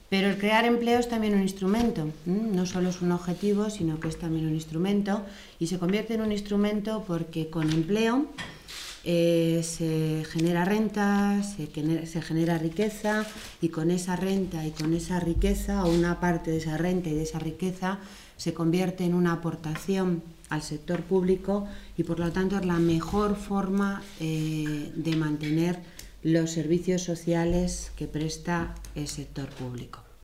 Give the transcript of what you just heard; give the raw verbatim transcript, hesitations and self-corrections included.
Pero el crear empleo es también un instrumento, no solo es un objetivo, sino que es también un instrumento, y se convierte en un instrumento porque con empleo eh, se genera renta, se genera, se genera riqueza, y con esa renta y con esa riqueza, o una parte de esa renta y de esa riqueza, se convierte en una aportación al sector público, y por lo tanto es la mejor forma eh, de mantener los servicios sociales que presta el sector público.